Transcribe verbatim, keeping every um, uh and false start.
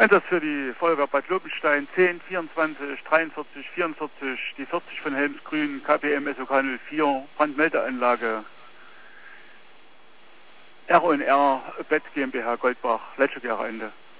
Einsatz für die Feuerwehr Bad Lobenstein zehn, vierundzwanzig, dreiundvierzig, vierundvierzig, die vierzig von Helmsgrün, K P M S O K null vier, Brandmeldeanlage, R und R, Bett GmbH Goldbach, Leitstückjahre Ende.